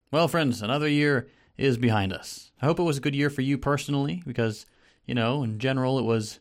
Well, friends, another year is behind us. I hope it was a good year for you personally because, in general, it was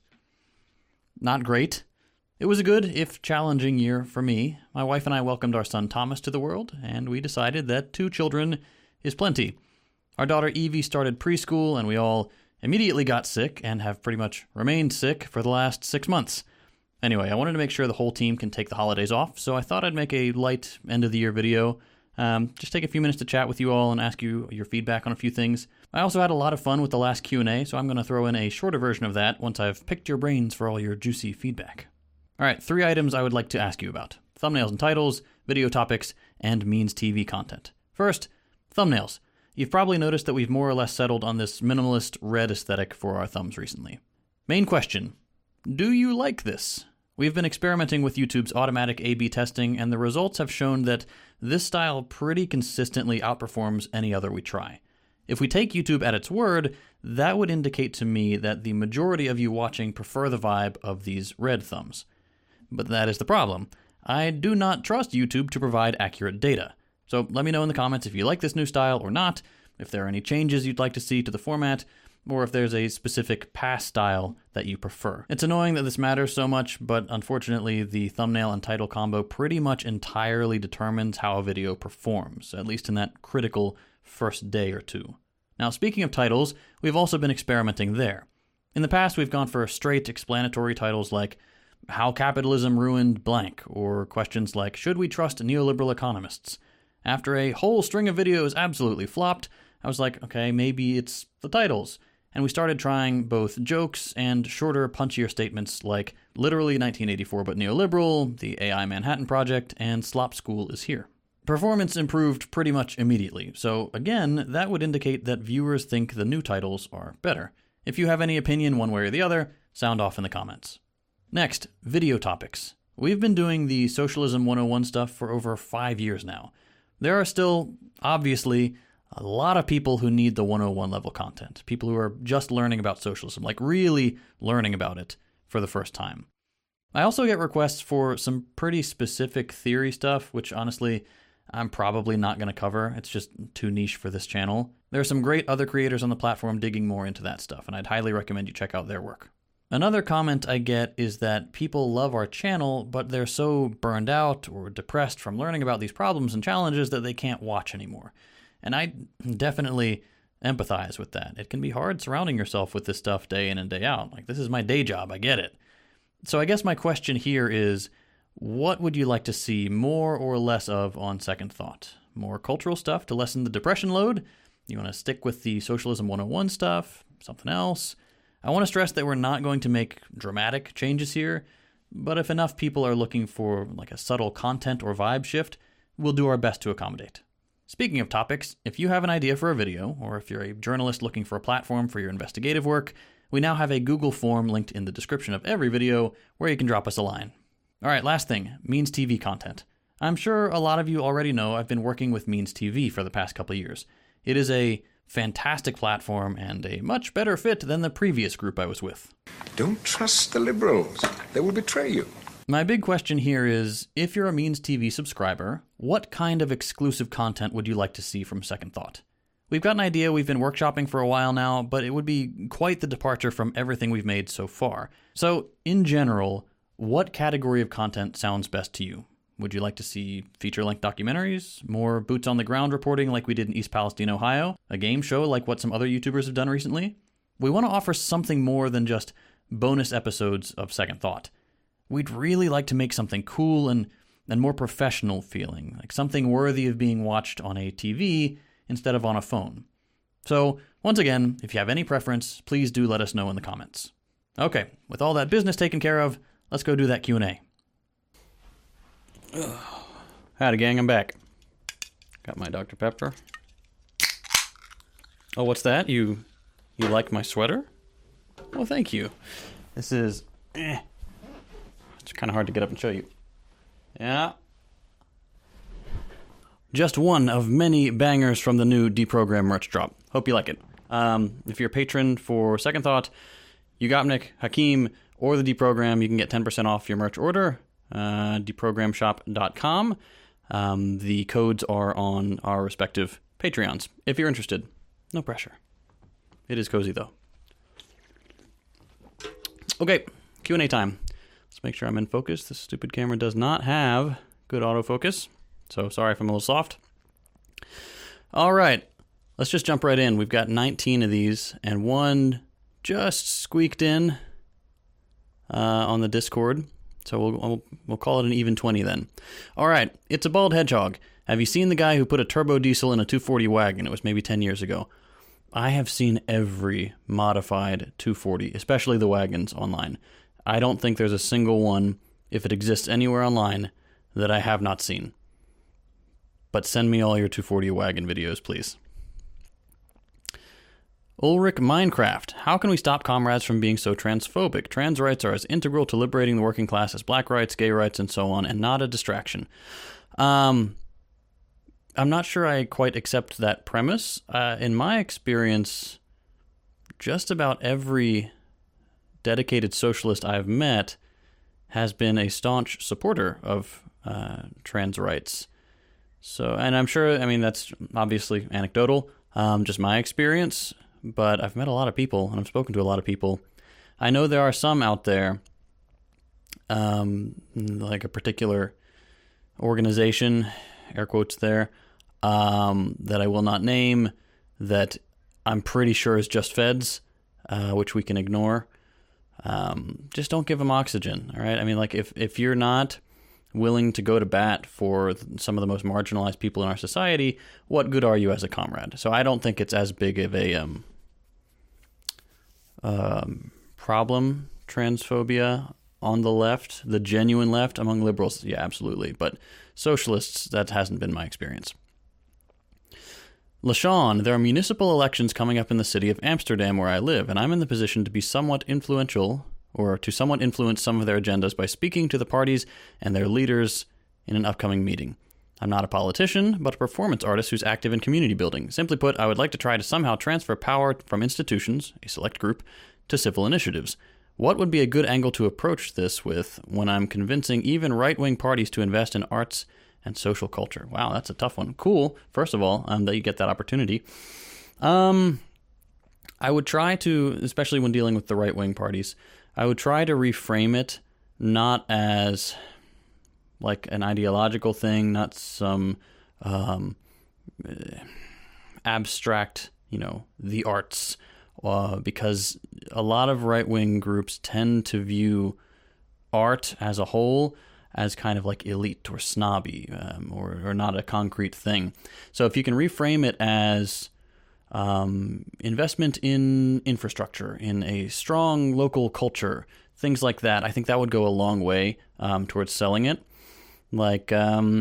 not great. It was a good, if challenging, year for me. My wife and I welcomed our son Thomas to the world, and we decided that 2 children is plenty. Our daughter Evie started preschool, and we all immediately got sick and have pretty much remained sick for the last 6 months. Anyway, I wanted to make sure the whole team can take the holidays off, so I thought I'd make a light end-of-the-year video. Just take a few minutes to chat with you all and ask you your feedback on a few things. I also had a lot of fun with the last Q&A, so I'm going to throw in a shorter version of that once I've picked your brains for all your juicy feedback. All right, 3 items I would like to ask you about: thumbnails and titles, video topics, and Means TV content. First, thumbnails. You've probably noticed that we've more or less settled on this minimalist red aesthetic for our thumbs recently. Main question: do you like this? We've been experimenting with YouTube's automatic A/B testing, and the results have shown that this style pretty consistently outperforms any other we try. If we take YouTube at its word, that would indicate to me that the majority of you watching prefer the vibe of these red thumbs. But that is the problem. I do not trust YouTube to provide accurate data. So let me know in the comments if you like this new style or not, if there are any changes you'd like to see to the format, or if there's a specific past style that you prefer. It's annoying that this matters so much, but unfortunately the thumbnail and title combo pretty much entirely determines how a video performs, at least in that critical first day or two. Now, speaking of titles, we've also been experimenting there. In the past, we've gone for straight explanatory titles like How Capitalism Ruined Blank, or questions like Should we trust neoliberal economists? After a whole string of videos absolutely flopped, I was like, okay, maybe it's the titles. And we started trying both jokes and shorter, punchier statements like literally 1984 but neoliberal, the AI Manhattan Project, and Slop School is here. Performance improved pretty much immediately, so again, that would indicate that viewers think the new titles are better. If you have any opinion one way or the other, sound off in the comments. Next, video topics. We've been doing the Socialism 101 stuff for over 5 years now. There are still, obviously, a lot of people who need the 101 level content. People who are just learning about socialism, like really learning about it for the first time. I also get requests for some pretty specific theory stuff, which honestly, I'm probably not going to cover. It's just too niche for this channel. There are some great other creators on the platform digging more into that stuff, and I'd highly recommend you check out their work. Another comment I get is that people love our channel, but they're so burned out or depressed from learning about these problems and challenges that they can't watch anymore. And I definitely empathize with that. It can be hard surrounding yourself with this stuff day in and day out. Like, this is my day job, I get it. So I guess my question here is, what would you like to see more or less of on second thought? More cultural stuff to lessen the depression load? You want to stick with the Socialism 101 stuff? Something else? I want to stress that we're not going to make dramatic changes here, but if enough people are looking for like a subtle content or vibe shift, we'll do our best to accommodate. Speaking of topics, if you have an idea for a video, or if you're a journalist looking for a platform for your investigative work, we now have a Google form linked in the description of every video where you can drop us a line. All right, last thing, Means TV content. I'm sure a lot of you already know I've been working with Means TV for the past couple of years. It is a fantastic platform and a much better fit than the previous group I was with. Don't trust the liberals. They will betray you. My big question here is, if you're a Means TV subscriber, what kind of exclusive content would you like to see from Second Thought? We've got an idea we've been workshopping for a while now, but it would be quite the departure from everything we've made so far. So, in general, what category of content sounds best to you? Would you like to see feature-length documentaries, more boots-on-the-ground reporting like we did in East Palestine, Ohio, a game show like what some other YouTubers have done recently? We want to offer something more than just bonus episodes of Second Thought. We'd really like to make something cool and more professional feeling, like something worthy of being watched on a TV instead of on a phone. So, once again, if you have any preference, please do let us know in the comments. Okay, with all that business taken care of, let's go do that Q&A. Howdy, gang, I'm back. Got my Dr. Pepper. Oh, what's that? You like my sweater? Well, thank you. This is... It's kind of hard to get up and show you. Yeah. Just one of many bangers from the new Deprogram merch drop. Hope you like it. If you're a patron for Second Thought, Yugopnik, Hakeem, or the Deprogram, you can get 10% off your merch order. Deprogramshop.com. The codes are on our respective Patreons, if you're interested. No pressure. It is cozy, though. Okay, Q&A time. Let's make sure I'm in focus. This stupid camera does not have good autofocus, so sorry if I'm a little soft. All right, let's just jump right in. We've got 19 of these, and one just squeaked in on the Discord, so we'll call it an even 20 then. All right, it's a bald hedgehog. Have you seen the guy who put a turbo diesel in a 240 wagon? It was maybe 10 years ago. I have seen every modified 240, especially the wagons, online. I don't think there's a single one, if it exists anywhere online, that I have not seen. But send me all your 240 wagon videos, please. Ulrich Minecraft. How can we stop comrades from being so transphobic? Trans rights are as integral to liberating the working class as black rights, gay rights, and so on, and not a distraction. I'm not sure I quite accept that premise. In my experience, just about every dedicated socialist I've met has been a staunch supporter of trans rights. So, and I'm sure, I mean, that's obviously anecdotal, just my experience, but I've met a lot of people, and I've spoken to a lot of people. I know there are some out there, like a particular organization, air quotes there, that I will not name, that I'm pretty sure is just feds, which we can ignore. Just don't give them oxygen, all right? I mean, like, if you're not willing to go to bat for some of the most marginalized people in our society, what good are you as a comrade? So I don't think it's as big of a problem, transphobia on the left, the genuine left. Among liberals, yeah, absolutely. But socialists, that hasn't been my experience. LaShawn, there are municipal elections coming up in the city of Amsterdam where I live, and I'm in the position to be somewhat influential, or to somewhat influence some of their agendas by speaking to the parties and their leaders in an upcoming meeting. I'm not a politician, but a performance artist who's active in community building. Simply put, I would like to try to somehow transfer power from institutions, a select group, to civil initiatives. What would be a good angle to approach this with when I'm convincing even right-wing parties to invest in arts and social culture? Wow, that's a tough one. Cool, first of all, that you get that opportunity. I would try to, especially when dealing with the right-wing parties, I would try to reframe it not as like an ideological thing, not some abstract, the arts, because a lot of right-wing groups tend to view art as a whole as kind of like elite or snobby, or not a concrete thing. So if you can reframe it as investment in infrastructure, in a strong local culture, things like that, I think that would go a long way towards selling it. Like,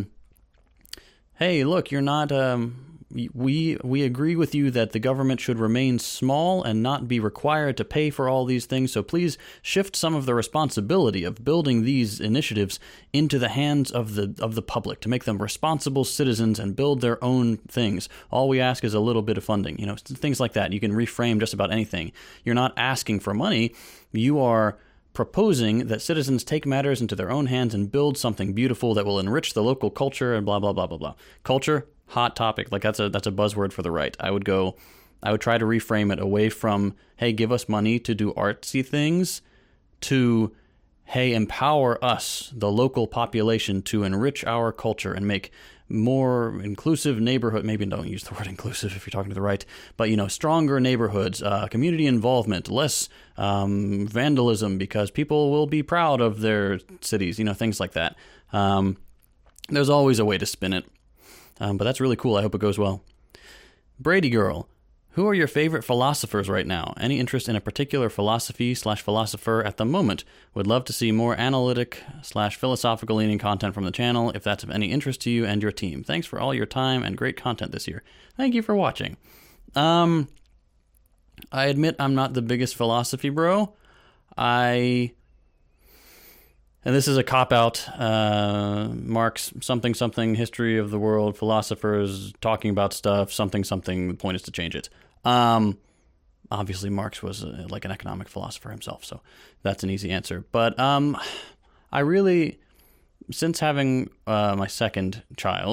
hey, look, you're not, we agree with you that the government should remain small and not be required to pay for all these things, so please shift some of the responsibility of building these initiatives into the hands of the public to make them responsible citizens and build their own things. All we ask is a little bit of funding, things like that. You can reframe just about anything. You're not asking for money. You are proposing that citizens take matters into their own hands and build something beautiful that will enrich the local culture and blah, blah, blah, blah, blah. Culture, hot topic. Like that's a buzzword for the right. I would try to reframe it away from, hey, give us money to do artsy things, to, hey, empower us, the local population, to enrich our culture and make more inclusive neighborhood. Maybe don't use the word inclusive if you're talking to the right, but stronger neighborhoods, community involvement, less vandalism, because people will be proud of their cities, things like that. There's always a way to spin it, but that's really cool. I hope it goes well. Brady Girl, who are your favorite philosophers right now? Any interest in a particular philosophy/philosopher at the moment? Would love to see more analytic/philosophical leaning content from the channel if that's of any interest to you and your team. Thanks for all your time and great content this year. Thank you for watching. I admit I'm not the biggest philosophy bro. And this is a cop-out, Marx something, history of the world, philosophers talking about stuff, something, the point is to change it. Obviously Marx was like an economic philosopher himself, so that's an easy answer. But I really, since having my second child,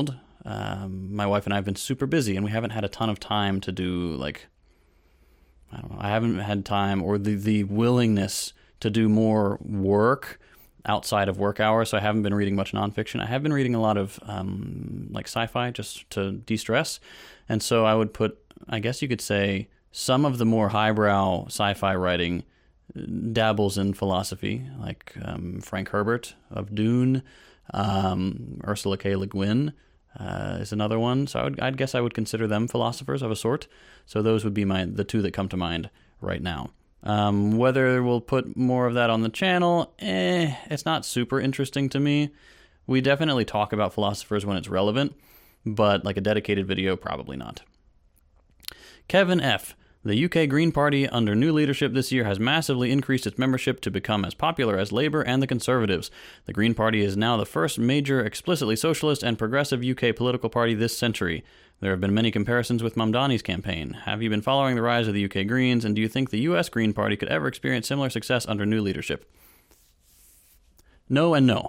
My wife and I have been super busy, and we haven't had a ton of time to do, like, I don't know, I haven't had time or the willingness to do more work outside of work hours, so I haven't been reading much nonfiction. I have been reading a lot of like sci-fi just to de-stress, and so I would put, I guess you could say, some of the more highbrow sci-fi writing dabbles in philosophy, like Frank Herbert of Dune, Ursula K. Le Guin is another one. So I'd guess I would consider them philosophers of a sort. So those would be the two that come to mind right now. Whether we'll put more of that on the channel, it's not super interesting to me. We definitely talk about philosophers when it's relevant, but like a dedicated video, probably not. Kevin F. The UK Green Party, under new leadership this year, has massively increased its membership to become as popular as Labour and the Conservatives. The Green Party is now the first major explicitly socialist and progressive UK political party this century. There have been many comparisons with Mamdani's campaign. Have you been following the rise of the UK Greens, and do you think the US Green Party could ever experience similar success under new leadership? No and no.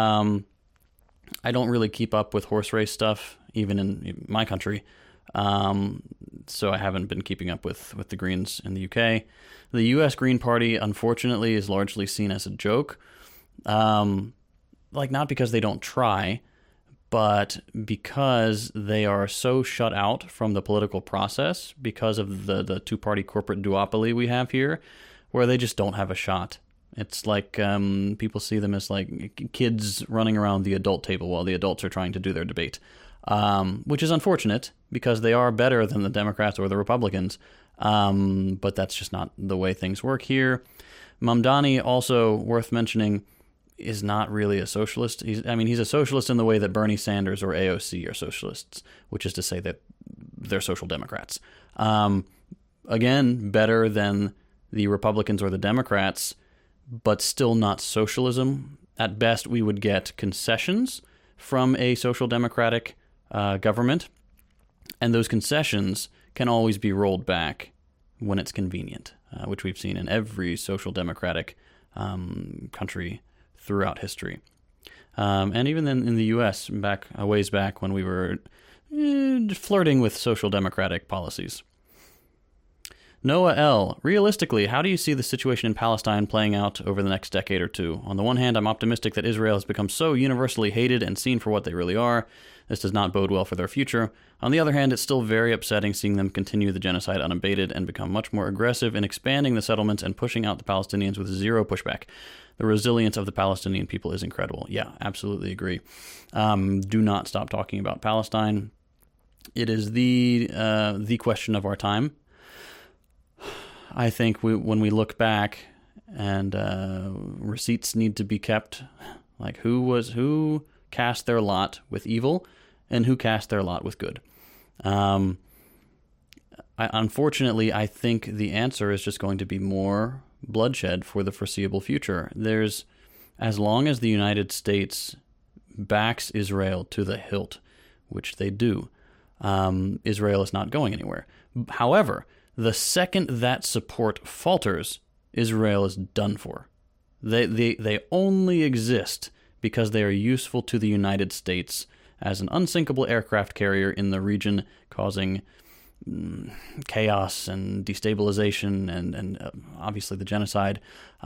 I don't really keep up with horse race stuff, even in my country. So I haven't been keeping up with the Greens in the UK. The US Green Party, unfortunately, is largely seen as a joke. Like, not because they don't try, but because they are so shut out from the political process because of the two-party corporate duopoly we have here, where they just don't have a shot. It's like people see them as like kids running around the adult table while the adults are trying to do their debate. Which is unfortunate because they are better than the Democrats or the Republicans, but that's just not the way things work here. Mamdani, also worth mentioning, is not really a socialist. He's a socialist in the way that Bernie Sanders or AOC are socialists, which is to say that they're social democrats. Again, better than the Republicans or the Democrats, but still not socialism. At best, we would get concessions from a social democratic government, and those concessions can always be rolled back when it's convenient, which we've seen in every social democratic country throughout history. And even in the U.S., a ways back when we were flirting with social democratic policies. Noah L. Realistically, how do you see the situation in Palestine playing out over the next decade or two? On the one hand, I'm optimistic that Israel has become so universally hated and seen for what they really are. This does not bode well for their future. On the other hand, it's still very upsetting seeing them continue the genocide unabated and become much more aggressive in expanding the settlements and pushing out the Palestinians with zero pushback. The resilience of the Palestinian people is incredible. Yeah, absolutely agree. Do not stop talking about Palestine. It is the question of our time. I think when we look back and receipts need to be kept, like who cast their lot with evil and who cast their lot with good. Unfortunately, I think the answer is just going to be more bloodshed for the foreseeable future. As long as the United States backs Israel to the hilt, which they do, Israel is not going anywhere. However, the second that support falters, Israel is done for. They only exist because they are useful to the United States as an unsinkable aircraft carrier in the region, causing chaos and destabilization and obviously the genocide.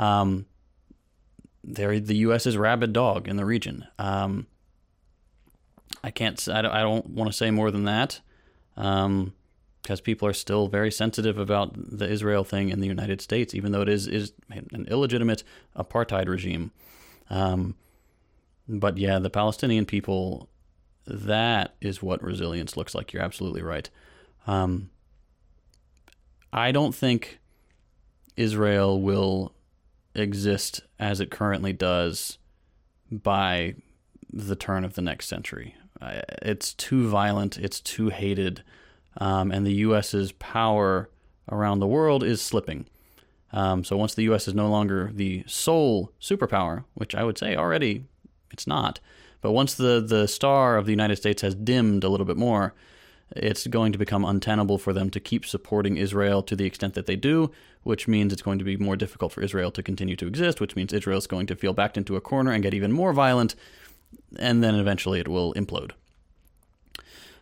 They're the U.S.'s rabid dog in the region. I don't want to say more than that. Because people are still very sensitive about the Israel thing in the United States, even though it is an illegitimate apartheid regime. But yeah, the Palestinian people, that is what resilience looks like. You're absolutely right. I don't think Israel will exist as it currently does by the turn of the next century. It's too violent. It's too hated. And the U.S.'s power around the world is slipping. So once the U.S. is no longer the sole superpower, which I would say already it's not, but once the star of the United States has dimmed a little bit more, it's going to become untenable for them to keep supporting Israel to the extent that they do, which means it's going to be more difficult for Israel to continue to exist, which means Israel's going to feel backed into a corner and get even more violent, and then eventually it will implode.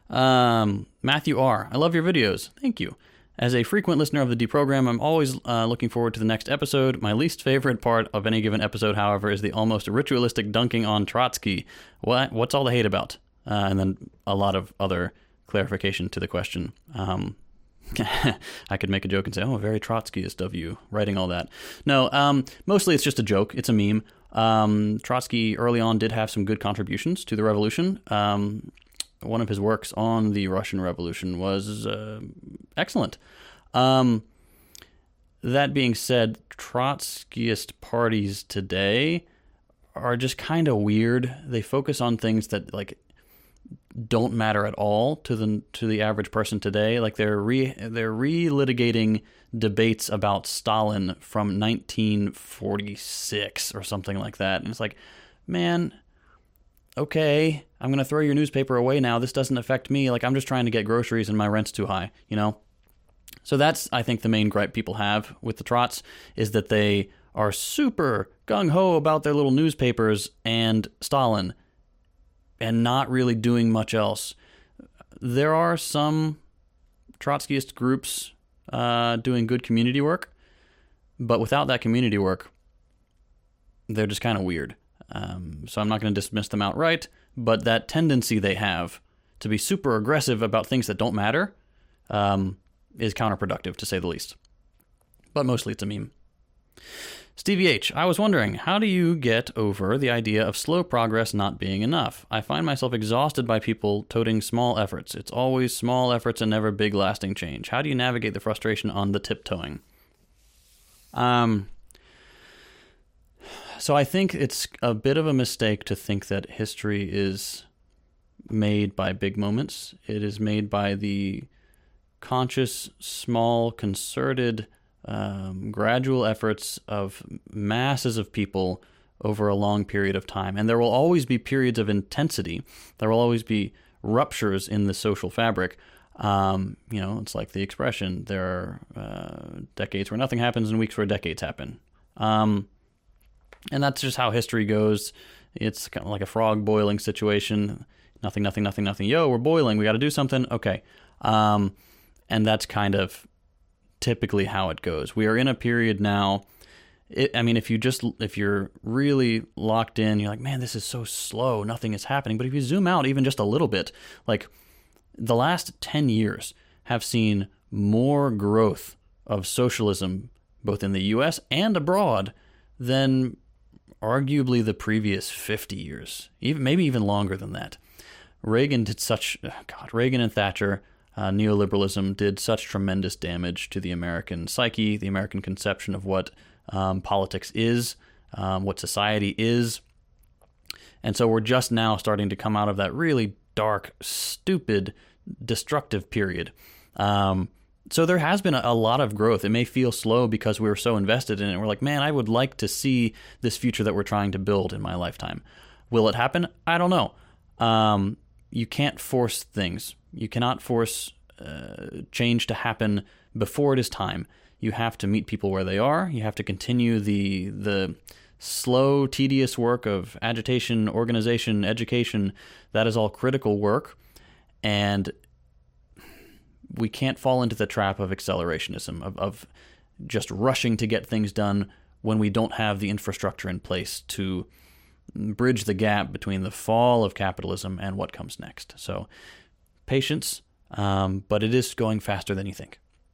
Matthew R. I love your videos. Thank you. As a frequent listener of the D program, I'm always looking forward to the next episode. My least favorite part of any given episode, however, is the almost ritualistic dunking on Trotsky. What's all the hate about? And then a lot of other clarification to the question. I could make a joke and say, oh, very Trotskyist of you, writing all that. No, mostly it's just a joke. It's a meme. Trotsky early on did have some good contributions to the revolution. One of his works on the Russian Revolution was excellent. That being said, Trotskyist parties today are just kind of weird. They focus on things that don't matter at all to the average person today. Like they're relitigating debates about Stalin from 1946 or something like that. And it's like, man, okay, I'm going to throw your newspaper away now. This doesn't affect me. Like, I'm just trying to get groceries and my rent's too high, you know? So that's, I think, the main gripe people have with the Trots is that they are super gung-ho about their little newspapers and Stalin and not really doing much else. There are some Trotskyist groups doing good community work, but without that community work, they're just kind of weird. So I'm not going to dismiss them outright, but that tendency they have to be super aggressive about things that don't matter is counterproductive, to say the least. But mostly it's a meme. Stevie H., I was wondering, how do you get over the idea of slow progress not being enough? I find myself exhausted by people toting small efforts. It's always small efforts and never big lasting change. How do you navigate the frustration on the tiptoeing? So I think it's a bit of a mistake to think that history is made by big moments. It is made by the conscious, small, concerted, gradual efforts of masses of people over a long period of time. And there will always be periods of intensity. There will always be ruptures in the social fabric. It's like the expression, there are decades where nothing happens and weeks where decades happen. And that's just how history goes. It's kind of like a frog boiling situation. Nothing. Yo, we're boiling. We got to do something. Okay. And that's kind of typically how it goes. We are in a period now. If you're really locked in, you're like, man, this is so slow. Nothing is happening. But if you zoom out even just a little bit, like the last 10 years have seen more growth of socialism, both in the U.S. and abroad, than arguably the previous 50 years, maybe even longer than that. Reagan and Thatcher, neoliberalism did such tremendous damage to the American psyche, the American conception of what politics is, what society is. And so we're just now starting to come out of that really dark, stupid, destructive period. So there has been a lot of growth. It may feel slow because we were so invested in it. We're like, man, I would like to see this future that we're trying to build in my lifetime. Will it happen? I don't know. You can't force things. You cannot force change to happen before it is time. You have to meet people where they are. You have to continue the slow, tedious work of agitation, organization, education. That is all critical work. And we can't fall into the trap of accelerationism, of just rushing to get things done when we don't have the infrastructure in place to bridge the gap between the fall of capitalism and what comes next. So patience, but it is going faster than you think.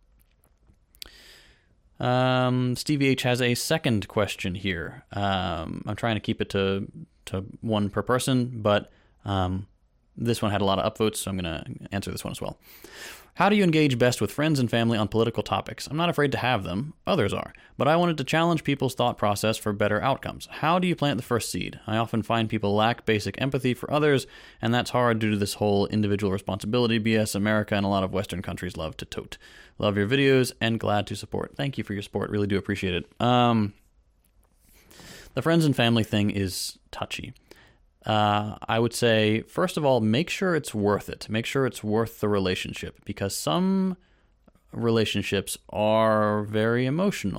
Stevie H. has a second question here. I'm trying to keep it to one per person, but this one had a lot of upvotes, so I'm going to answer this one as well. How do you engage best with friends and family on political topics? I'm not afraid to have them. Others are. But I wanted to challenge people's thought process for better outcomes. How do you plant the first seed? I often find people lack basic empathy for others, and that's hard due to this whole individual responsibility BS America and a lot of Western countries love to tote. Love your videos and glad to support. Thank you for your support. Really do appreciate it. The friends and family thing is touchy. I would say, first of all, make sure it's worth it. Make sure it's worth the relationship, because some relationships are very emotional.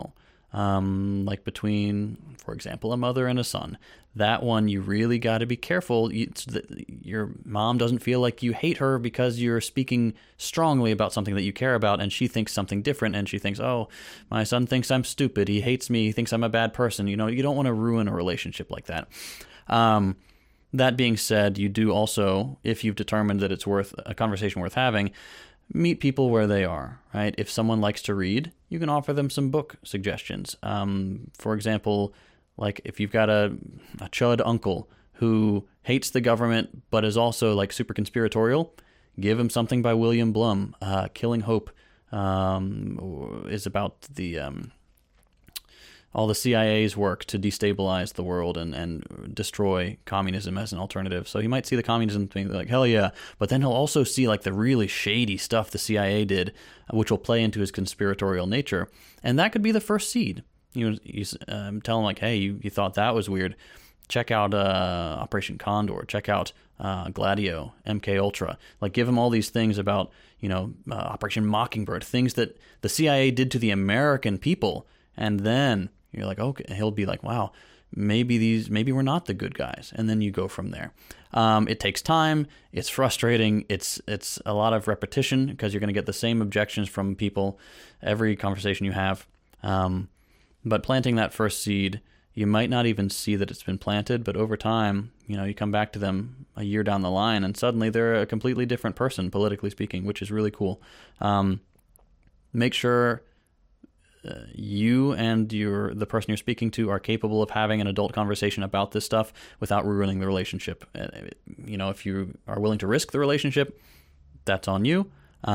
like between, for example, a mother and a son. That one, you really got to be careful. Your mom doesn't feel like you hate her because you're speaking strongly about something that you care about, and she thinks something different, and she thinks, oh, my son thinks I'm stupid. He hates me. He thinks I'm a bad person. You don't want to ruin a relationship like that. That being said, you do also, if you've determined that it's worth a conversation worth having, meet people where they are, right? If someone likes to read, you can offer them some book suggestions. For example, like if you've got a chud uncle who hates the government but is also like super conspiratorial, give him something by William Blum. Killing Hope is about the all the CIA's work to destabilize the world and destroy communism as an alternative. So he might see the communism thing like, hell yeah, but then he'll also see like the really shady stuff the CIA did, which will play into his conspiratorial nature. And that could be the first seed. You tell him like, hey, you thought that was weird. Check out Operation Condor. Check out Gladio, MK Ultra. Like, give him all these things about, Operation Mockingbird, things that the CIA did to the American people. And then you're like, okay, he'll be like, wow, maybe we're not the good guys. And then you go from there. It takes time. It's frustrating. It's a lot of repetition because you're going to get the same objections from people every conversation you have. But planting that first seed, you might not even see that it's been planted, but over time, you come back to them a year down the line and suddenly they're a completely different person, politically speaking, which is really cool. Make sure you and the person you're speaking to are capable of having an adult conversation about this stuff without ruining the relationship. If you are willing to risk the relationship, that's on you,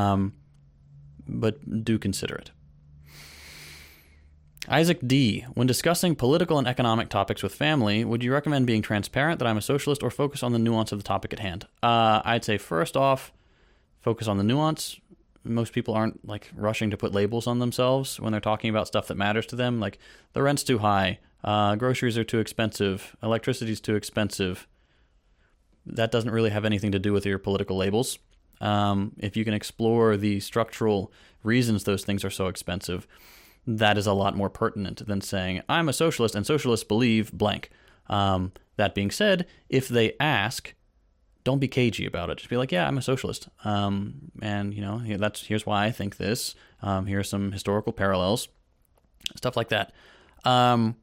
but do consider it. Isaac D. When discussing political and economic topics with family, would you recommend being transparent that I'm a socialist or focus on the nuance of the topic at hand? I'd say first off, focus on the nuance. Most people aren't like rushing to put labels on themselves when they're talking about stuff that matters to them. Like the rent's too high, groceries are too expensive, electricity's too expensive. That doesn't really have anything to do with your political labels. If you can explore the structural reasons those things are so expensive, that is a lot more pertinent than saying, I'm a socialist and socialists believe blank. That being said, if they ask, don't be cagey about it. Just be like, yeah, I'm a socialist. Here's why I think this. Here are some historical parallels. Stuff like that. I'm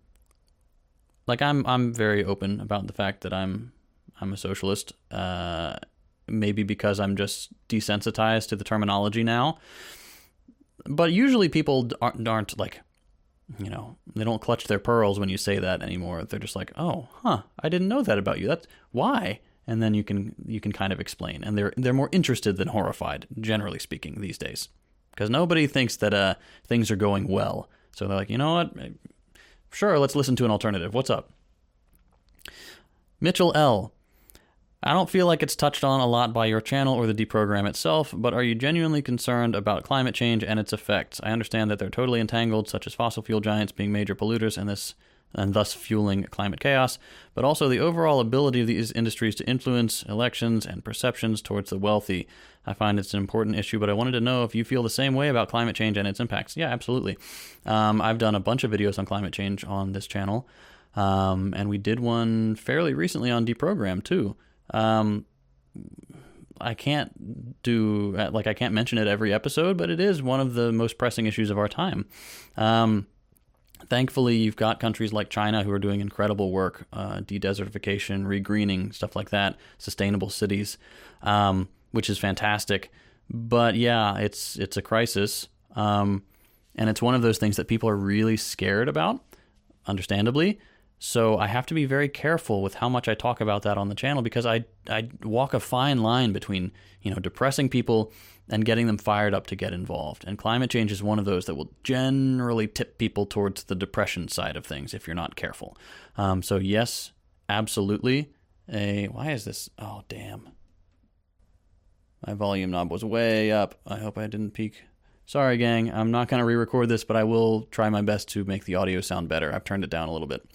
very open about the fact that I'm a socialist. Maybe because I'm just desensitized to the terminology now. But usually people aren't like, they don't clutch their pearls when you say that anymore. They're just like, oh, I didn't know that about you. That's why. And then you can kind of explain. And they're more interested than horrified, generally speaking, these days. Because nobody thinks that things are going well. So they're like, you know what? Sure, let's listen to an alternative. What's up? Mitchell L. I don't feel like it's touched on a lot by your channel or the deprogram itself, but are you genuinely concerned about climate change and its effects? I understand that they're totally entangled, such as fossil fuel giants being major polluters and thus fueling climate chaos, but also the overall ability of these industries to influence elections and perceptions towards the wealthy. I find it's an important issue, but I wanted to know if you feel the same way about climate change and its impacts. Yeah, absolutely. I've done a bunch of videos on climate change on this channel, and we did one fairly recently on deprogram too. I can't mention it every episode, but it is one of the most pressing issues of our time. Thankfully, you've got countries like China who are doing incredible work, de-desertification, regreening, stuff like that, sustainable cities, which is fantastic. But yeah, it's a crisis, and it's one of those things that people are really scared about, understandably. So I have to be very careful with how much I talk about that on the channel because I walk a fine line between, depressing people and getting them fired up to get involved. And climate change is one of those that will generally tip people towards the depression side of things if you're not careful. So yes, absolutely. Why is this? Oh, damn. My volume knob was way up. I hope I didn't peak. Sorry, gang. I'm not going to re-record this, but I will try my best to make the audio sound better. I've turned it down a little bit.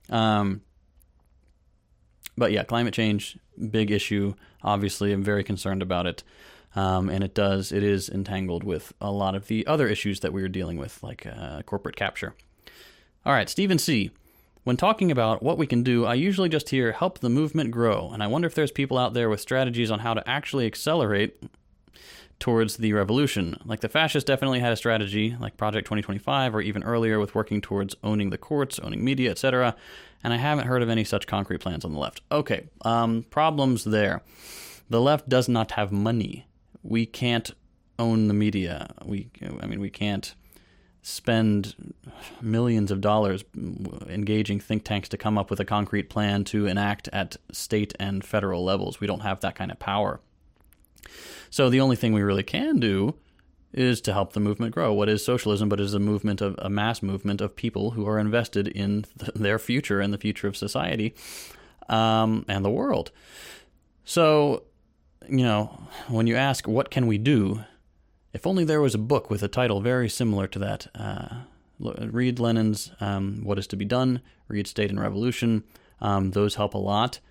But yeah, climate change, big issue. Obviously, I'm very concerned about it. And it is entangled with a lot of the other issues that we are dealing with, like corporate capture. All right, Stephen C. When talking about what we can do, I usually just hear help the movement grow, and I wonder if there's people out there with strategies on how to actually accelerate towards the revolution. Like the fascists definitely had a strategy, like Project 2025, or even earlier with working towards owning the courts, owning media, etc., and I haven't heard of any such concrete plans on the left. Okay, problems there. The left does not have money. We can't own the media. We can't spend millions of dollars engaging think tanks to come up with a concrete plan to enact at state and federal levels. We don't have that kind of power. So the only thing we really can do is to help the movement grow. What is socialism but is a movement of a mass movement of people who are invested in their future and the future of society and the world. So, when you ask what can we do, if only there was a book with a title very similar to that. Read Lenin's What is to be Done, read State and Revolution. Those help a lot.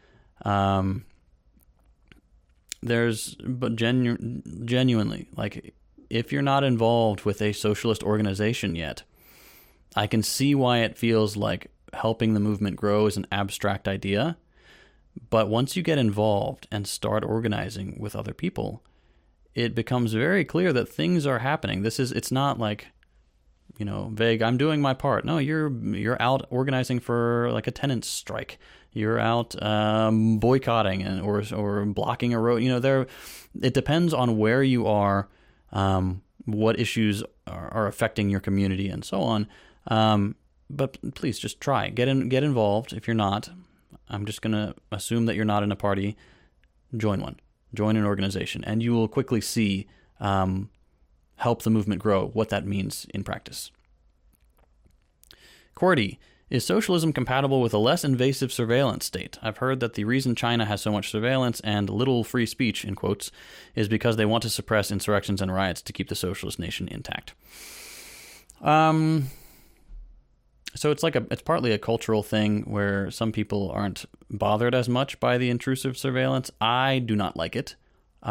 But genuinely, like, if you're not involved with a socialist organization yet, I can see why it feels like helping the movement grow is an abstract idea. But once you get involved and start organizing with other people, it becomes very clear that things are happening. It's not like, vague, I'm doing my part. No, you're out organizing for like a tenants strike. You're out boycotting or blocking a road. It depends on where you are, what issues are affecting your community, and so on. But please just try. Get involved. If you're not, I'm just going to assume that you're not in a party. Join one. Join an organization, and you will quickly see help the movement grow, what that means in practice. Cordy, is socialism compatible with a less invasive surveillance state? I've heard that the reason China has so much surveillance and little free speech, in quotes, is because they want to suppress insurrections and riots to keep the socialist nation intact. So it's partly a cultural thing where some people aren't bothered as much by the intrusive surveillance. I do not like it.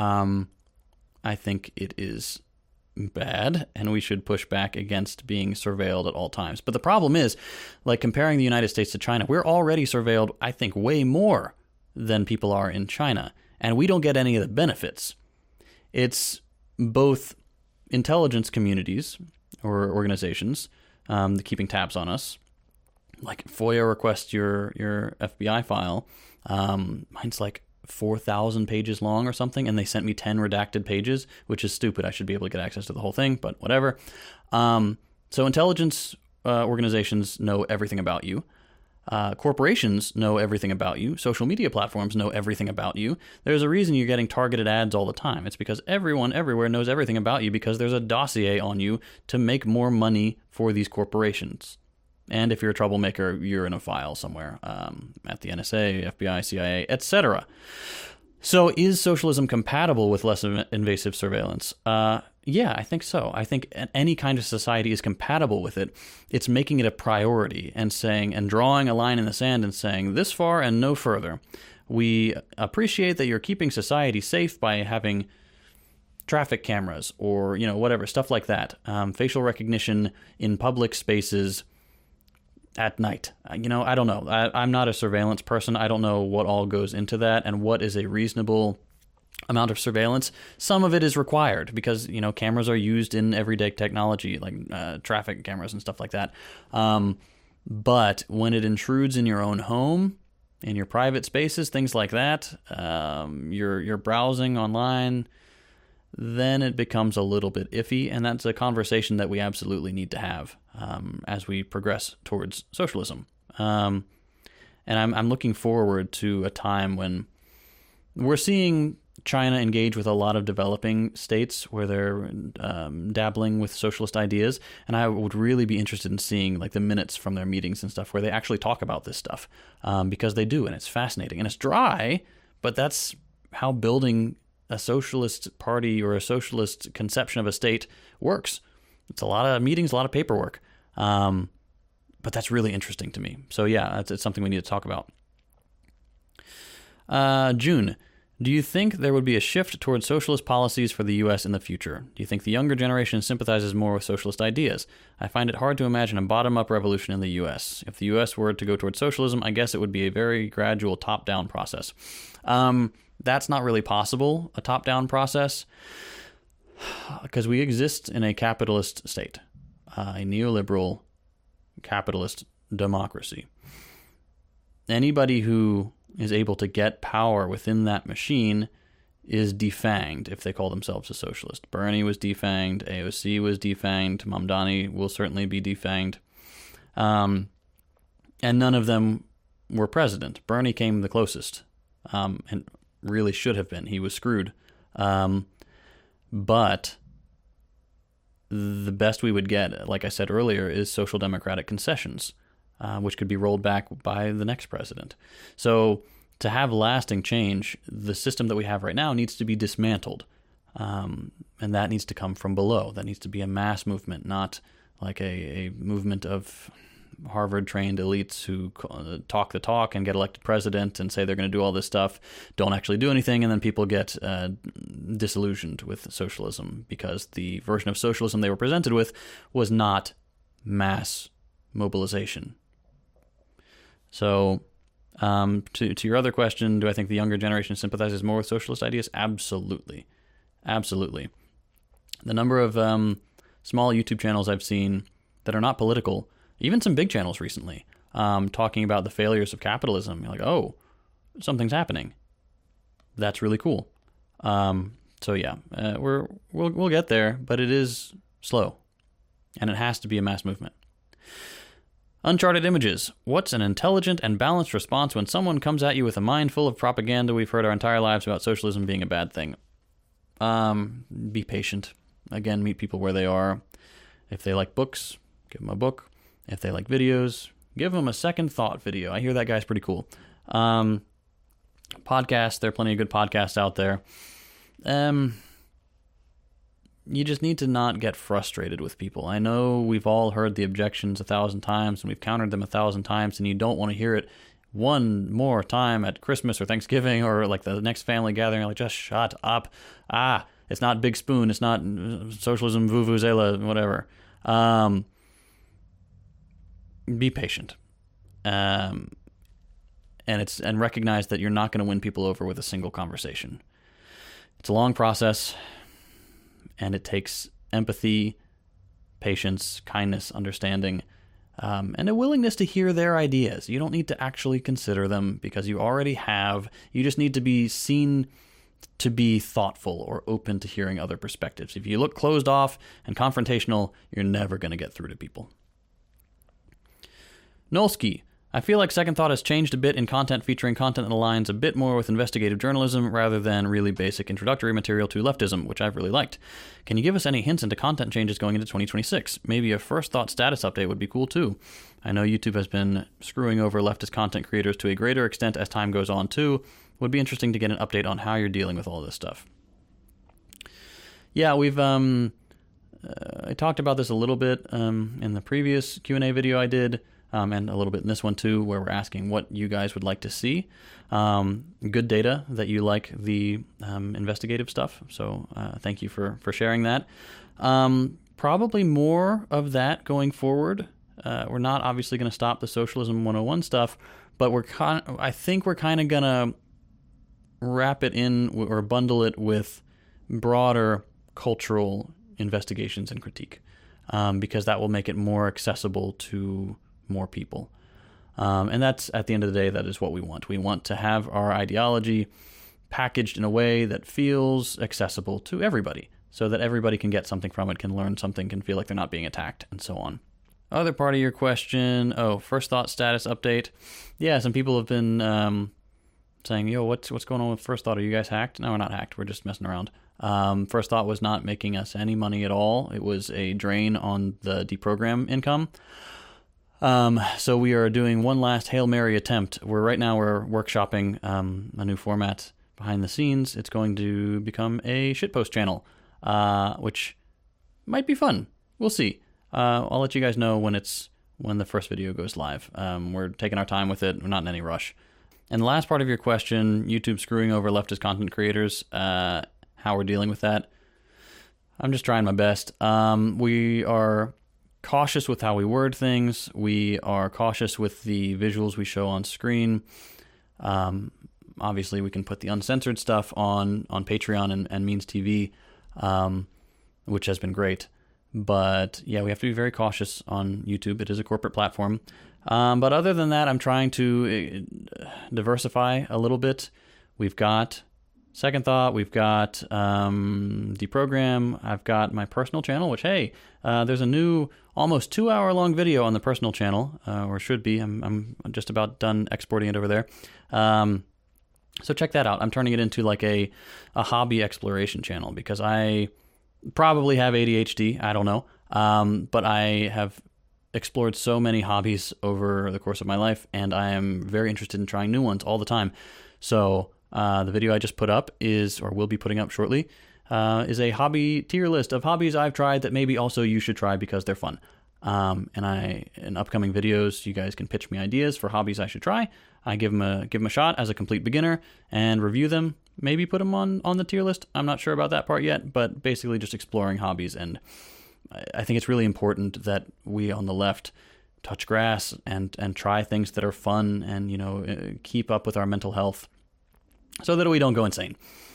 I think it is bad, and we should push back against being surveilled at all times. But the problem is, like comparing the United States to China, we're already surveilled, I think, way more than people are in China, and we don't get any of the benefits. It's both intelligence communities or organizations keeping tabs on us, like FOIA requests your FBI file. Mine's like 4,000 pages long or something, and they sent me 10 redacted pages, which is stupid. I should be able to get access to the whole thing, but whatever. So intelligence organizations know everything about you. Corporations know everything about you. Social media platforms know everything about you. There's a reason you're getting targeted ads all the time. It's because everyone everywhere knows everything about you because there's a dossier on you to make more money for these corporations. And if you're a troublemaker, you're in a file somewhere at the NSA, FBI, CIA, etc. So is socialism compatible with less invasive surveillance? Yeah, I think so. I think any kind of society is compatible with it. It's making it a priority and drawing a line in the sand and saying this far and no further. We appreciate that you're keeping society safe by having traffic cameras or, whatever, stuff like that. Facial recognition in public spaces at night. I don't know. I'm not a surveillance person. I don't know what all goes into that and what is a reasonable amount of surveillance. Some of it is required because, cameras are used in everyday technology, like traffic cameras and stuff like that. But when it intrudes in your own home, in your private spaces, things like that, you're browsing online, then it becomes a little bit iffy, and that's a conversation that we absolutely need to have as we progress towards socialism. And I'm looking forward to a time when we're seeing China engage with a lot of developing states where they're dabbling with socialist ideas, and I would really be interested in seeing like the minutes from their meetings and stuff where they actually talk about this stuff because they do, and it's fascinating. And it's dry, but that's how building a socialist party or a socialist conception of a state works. It's a lot of meetings, a lot of paperwork. But that's really interesting to me. So yeah, it's something we need to talk about. June, Do you think there would be a shift towards socialist policies for the U.S. in the future? Do you think the younger generation sympathizes more with socialist ideas? I find it hard to imagine a bottom-up revolution in the U.S. If the U.S. were to go towards socialism, I guess it would be a very gradual top-down process. That's not really possible, a top-down process, because we exist in a capitalist state, a neoliberal capitalist democracy. Anybody who is able to get power within that machine is defanged if they call themselves a socialist. Bernie was defanged, AOC was defanged, Mamdani will certainly be defanged. And none of them were president. Bernie came the closest, and really should have been. He was screwed. But the best we would get, like I said earlier, is social democratic concessions, which could be rolled back by the next president. So to have lasting change, the system that we have right now needs to be dismantled. And that needs to come from below. That needs to be a mass movement, not like a movement of Harvard-trained elites who talk the talk and get elected president and say they're going to do all this stuff, don't actually do anything, and then people get disillusioned with socialism because the version of socialism they were presented with was not mass mobilization. So, to your other question, do I think the younger generation sympathizes more with socialist ideas? Absolutely. Absolutely. The number of small YouTube channels I've seen that are not political, even some big channels recently, talking about the failures of capitalism. You're like, oh, something's happening. That's really cool. So yeah, we'll get there, but it is slow, and it has to be a mass movement. Uncharted Images. What's an intelligent and balanced response when someone comes at you with a mind full of propaganda we've heard our entire lives about socialism being a bad thing? Be patient. Again, meet people where they are. If they like books, give them a book. If they like videos, give them a second thought video. I hear that guy's pretty cool. Podcasts, there are plenty of good podcasts out there. You just need to not get frustrated with people. I know we've all heard the objections 1,000 times, and we've countered them 1,000 times, and you don't want to hear it one more time at Christmas or Thanksgiving or like the next family gathering. Like, just shut up. It's not Big Spoon. It's not socialism, vuvuzela, whatever. Be patient. And recognize that you're not going to win people over with a single conversation. It's a long process, and it takes empathy, patience, kindness, understanding, and a willingness to hear their ideas. You don't need to actually consider them because you already have. You just need to be seen to be thoughtful or open to hearing other perspectives. If you look closed off and confrontational, you're never going to get through to people. Nolsky. I feel like Second Thought has changed a bit in content, featuring content that aligns a bit more with investigative journalism rather than really basic introductory material to leftism, which I've really liked. Can you give us any hints into content changes going into 2026? Maybe a First Thought status update would be cool too. I know YouTube has been screwing over leftist content creators to a greater extent as time goes on too. Would be interesting to get an update on how you're dealing with all this stuff. Yeah, we've I talked about this a little bit in the previous Q&A video I did. And a little bit in this one too, where we're asking what you guys would like to see. Good data that you like the investigative stuff. So thank you for sharing that. Probably more of that going forward. We're not obviously going to stop the Socialism 101 stuff, but I think we're kind of going to wrap it in or bundle it with broader cultural investigations and critique, because that will make it more accessible to more people. And that's, at the end of the day, that is what we want. We want to have our ideology packaged in a way that feels accessible to everybody, so that everybody can get something from it, can learn something, can feel like they're not being attacked, and so on. Other part of your question, First Thought status update. Yeah, some people have been saying, yo, what's going on with First Thought? Are you guys hacked? No, we're not hacked. We're just messing around. First Thought was not making us any money at all. It was a drain on the deprogram income. So we are doing one last Hail Mary attempt. Right now we're workshopping a new format behind the scenes. It's going to become a shitpost channel, which might be fun. We'll see. I'll let you guys know when the first video goes live. We're taking our time with it. We're not in any rush. And the last part of your question, YouTube screwing over leftist content creators, how we're dealing with that. I'm just trying my best. We are cautious with how we word things. We are cautious with the visuals we show on screen. Obviously, we can put the uncensored stuff on Patreon and Means TV, which has been great. But yeah, we have to be very cautious on YouTube. It is a corporate platform. But other than that, I'm trying to diversify a little bit. We've got Second Thought, we've got Deprogram, I've got my personal channel, which, hey, there's a new almost 2-hour-long video on the personal channel, or should be. I'm just about done exporting it over there. So check that out. I'm turning it into like a hobby exploration channel because I probably have ADHD. I don't know. But I have explored so many hobbies over the course of my life, and I am very interested in trying new ones all the time. So the video I just put up is, or will be putting up shortly, is a hobby tier list of hobbies I've tried that maybe also you should try because they're fun. And in upcoming videos, you guys can pitch me ideas for hobbies I should try. I give them a shot as a complete beginner and review them. Maybe put them on the tier list. I'm not sure about that part yet, but basically just exploring hobbies. And I think it's really important that we on the left touch grass and try things that are fun and keep up with our mental health so that we don't go insane.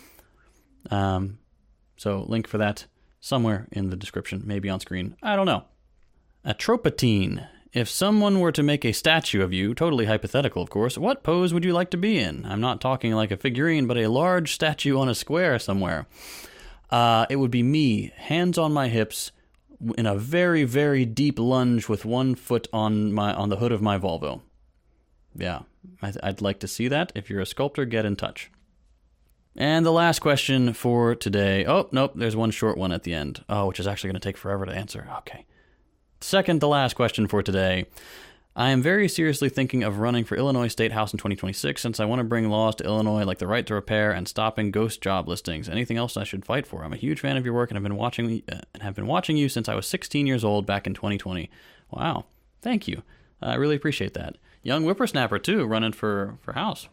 So link for that somewhere in the description, maybe on screen. I don't know. Atropatine. If someone were to make a statue of you, totally hypothetical of course, what pose would you like to be in? I'm not talking like a figurine, but a large statue on a square somewhere. It would be me, hands on my hips, in a very, very deep lunge with one foot on the hood of my Volvo. Yeah, I'd like to see that. If you're a sculptor, get in touch. And the last question for today. Oh, nope, there's one short one at the end. Oh, which is actually going to take forever to answer. Okay. Second to last question for today. I am very seriously thinking of running for Illinois State House in 2026 since I want to bring laws to Illinois like the right to repair and stopping ghost job listings. Anything else I should fight for? I'm a huge fan of your work and have been watching you since I was 16 years old back in 2020. Wow. Thank you. I really appreciate that. Young whippersnapper too, running for House.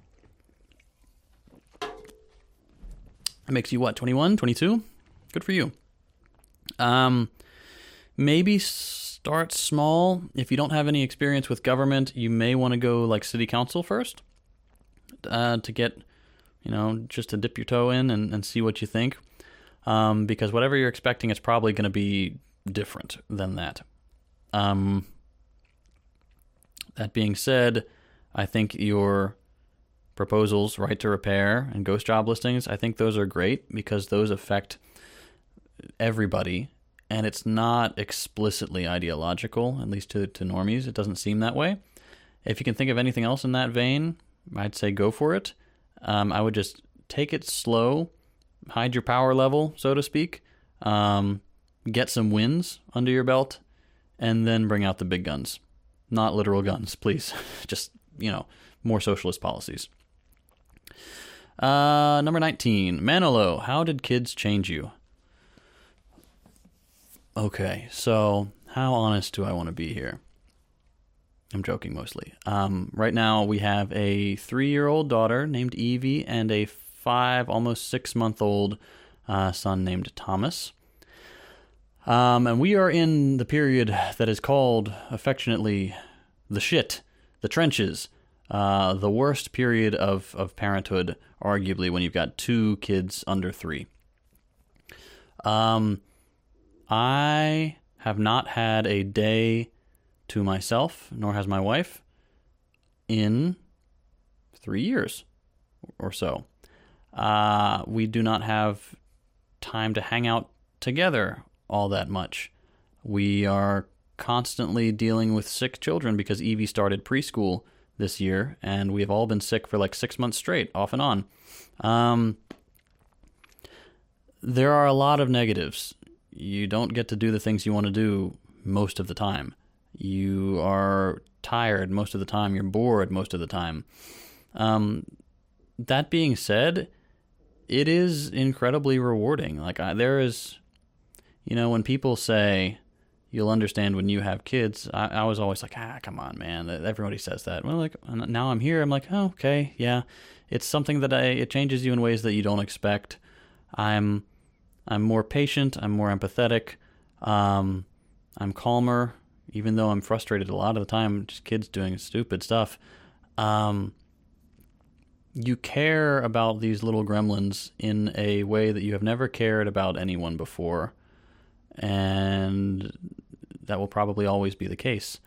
That makes you what, 21, 22? Good for you. Maybe start small. If you don't have any experience with government, you may want to go like city council first to get, just to dip your toe in and see what you think. Because whatever you're expecting, it's probably going to be different than that. That being said, I think your proposals, right to repair and ghost job listings, I think those are great because those affect everybody. And it's not explicitly ideological, at least to normies. It doesn't seem that way. If you can think of anything else in that vein, I'd say go for it. I would just take it slow, hide your power level, so to speak, get some wins under your belt, and then bring out the big guns. Not literal guns, please. Just, more socialist policies. Number 19, Manolo, how did kids change you? Okay, so how honest do I want to be here? I'm joking mostly. Right now we have a 3-year-old daughter named Evie and a 5, almost 6-month-old son named Thomas. And we are in the period that is called affectionately the shit, the trenches, the worst period of parenthood, arguably, when you've got 2 kids under 3. I have not had a day to myself, nor has my wife, in 3 years or so. We do not have time to hang out together all that much. We are constantly dealing with sick children because Evie started preschool this year, and we have all been sick for like 6 months straight, off and on. There are a lot of negatives. You don't get to do the things you want to do most of the time. You are tired most of the time. You're bored most of the time. That being said, it is incredibly rewarding. Like there is, when people say, you'll understand when you have kids. I was always like, come on, man. Everybody says that. Well, like now I'm here. I'm like, oh, okay, yeah. It's something that it changes you in ways that you don't expect. I'm more patient. I'm more empathetic. I'm calmer, even though I'm frustrated a lot of the time. Just kids doing stupid stuff. You care about these little gremlins in a way that you have never cared about anyone before, and that will probably always be the case.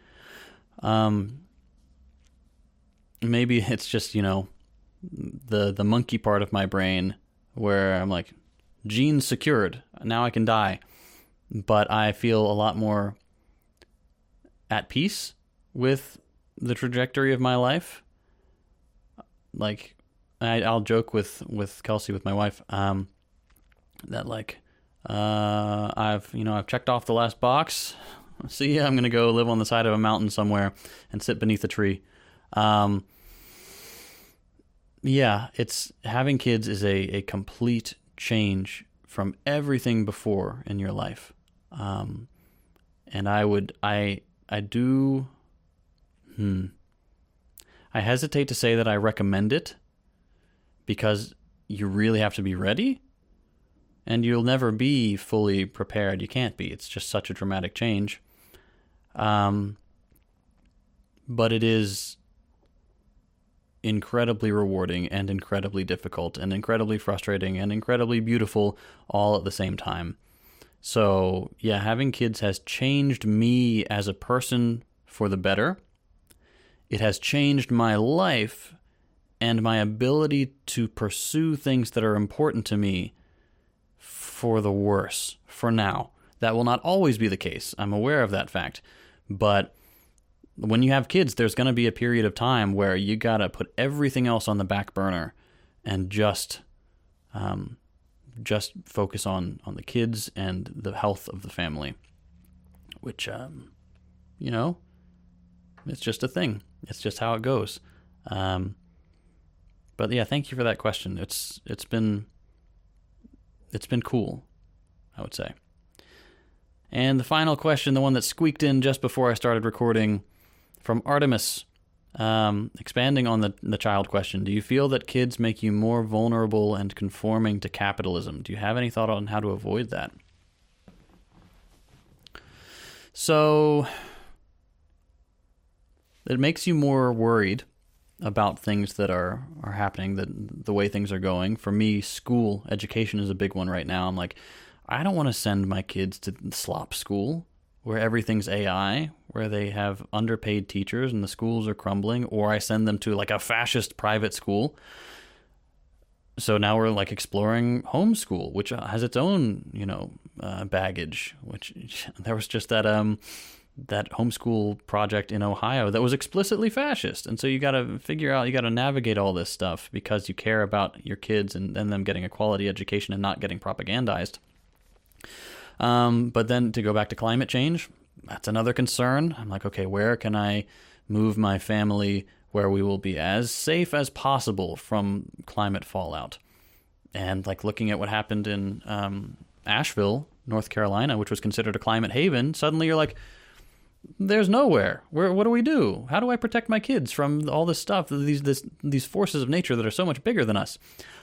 Maybe it's just, the monkey part of my brain where I'm like, genes secured, now I can die. But I feel a lot more at peace with the trajectory of my life. Like, I'll joke with Kelsey, with my wife, that like, I've checked off the last box. See ya, I'm gonna go live on the side of a mountain somewhere and sit beneath a tree. Yeah, it's having kids is a complete change from everything before in your life. And I hesitate to say that I recommend it, because you really have to be ready, and you'll never be fully prepared. You can't be. It's just such a dramatic change. But it is incredibly rewarding and incredibly difficult and incredibly frustrating and incredibly beautiful all at the same time. So, yeah, having kids has changed me as a person for the better. It has changed my life and my ability to pursue things that are important to me for the worse, for now. That will not always be the case. I'm aware of that fact. But when you have kids, there's going to be a period of time where you got to put everything else on the back burner and just focus on the kids and the health of the family, which, it's just a thing. It's just how it goes. But yeah, thank you for that question. It's been cool, I would say. And the final question, the one that squeaked in just before I started recording, from Artemis, expanding on the child question. Do you feel that kids make you more vulnerable and conforming to capitalism? Do you have any thought on how to avoid that? So, it makes you more worried about things that are happening, the way things are going. For me, school, education is a big one right now. I'm like, I don't want to send my kids to slop school where everything's AI, where they have underpaid teachers and the schools are crumbling, or I send them to like a fascist private school. So now we're like exploring homeschool, which has its own, baggage, which there was just that homeschool project in Ohio that was explicitly fascist. And so you got to figure out, you got to navigate all this stuff because you care about your kids and them getting a quality education and not getting propagandized. But then to go back to climate change, that's another concern. I'm like, okay, where can I move my family where we will be as safe as possible from climate fallout? And like looking at what happened in Asheville, North Carolina, which was considered a climate haven, suddenly you're like, there's nowhere. What do we do? How do I protect my kids from all this stuff, these forces of nature that are so much bigger than us?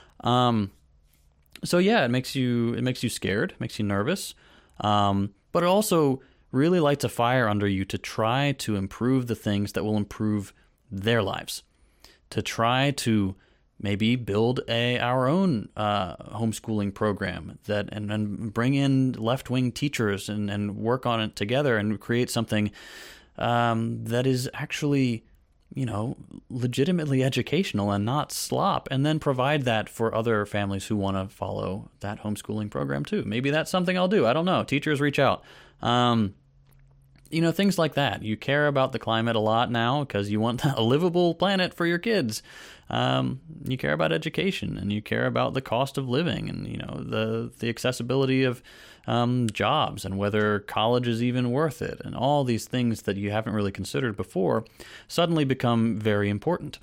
So yeah, it makes you scared, makes you nervous, but it also really lights a fire under you to try to improve the things that will improve their lives, to try to maybe build our own homeschooling program and bring in left-wing teachers and work on it together and create something that is actually, legitimately educational and not slop, and then provide that for other families who want to follow that homeschooling program too. Maybe that's something I'll do. I don't know. Teachers, reach out. Things like that. You care about the climate a lot now because you want a livable planet for your kids. You care about education, and you care about the cost of living, and the accessibility of jobs, and whether college is even worth it, and all these things that you haven't really considered before suddenly become very important.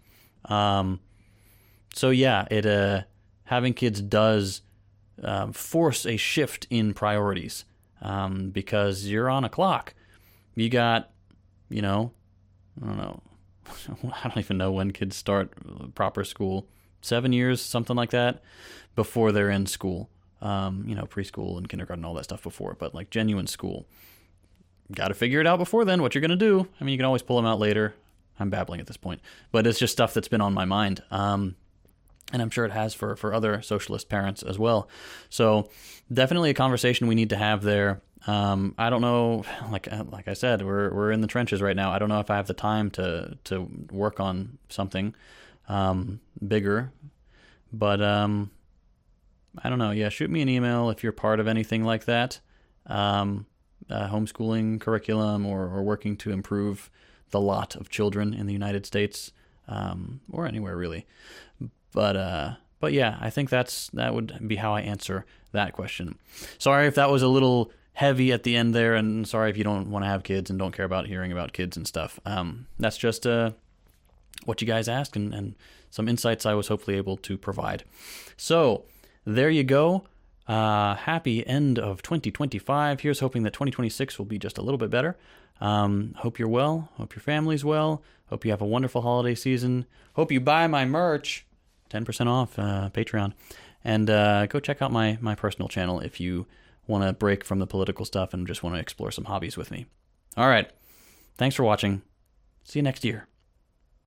So yeah, having kids does force a shift in priorities. because you're on a clock. You got, I don't know, I don't even know when kids start proper school, 7 years, something like that, before they're in school. Preschool and kindergarten, all that stuff before, but like genuine school. Got to figure it out before then, what you're going to do. I mean, you can always pull them out later. I'm babbling at this point, but it's just stuff that's been on my mind. And I'm sure it has for other socialist parents as well. So definitely a conversation we need to have there. I don't know, like I said, we're in the trenches right now. I don't know if I have the time to work on something bigger, but I don't know. Yeah, shoot me an email if you're part of anything like that, homeschooling curriculum or working to improve the lot of children in the United States, or anywhere really. But yeah, I think that would be how I answer that question. Sorry if that was a little heavy at the end there, and sorry if you don't want to have kids and don't care about hearing about kids and stuff. That's just what you guys asked and some insights I was hopefully able to provide. So there you go. Happy end of 2025. Here's hoping that 2026 will be just a little bit better. Hope you're well. Hope your family's well. Hope you have a wonderful holiday season. Hope you buy my merch. 10% off Patreon. And go check out my personal channel if you want to break from the political stuff and just want to explore some hobbies with me. All right. Thanks for watching. See you next year.